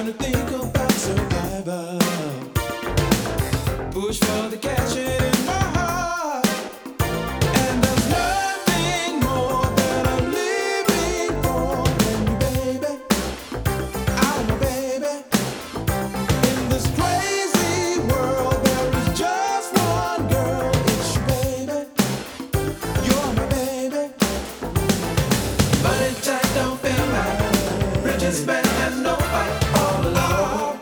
trying to think about survival. Push for the cash in my heart. And there's nothing more that I'm living for than you, baby. I'm a baby. In this crazy world, there is just one girl. It's you, baby. You're my baby. Money tight don't feel right. Riches spent and no fight. All alone.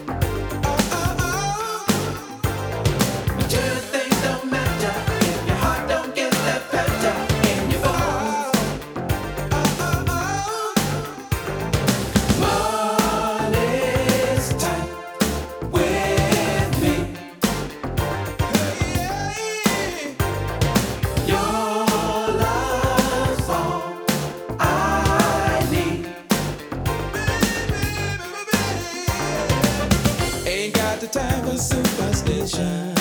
Material things don't matter if your heart don't get that better in your bones. Money's tight with me. Your love's all I need. Ain't got the time for superstition.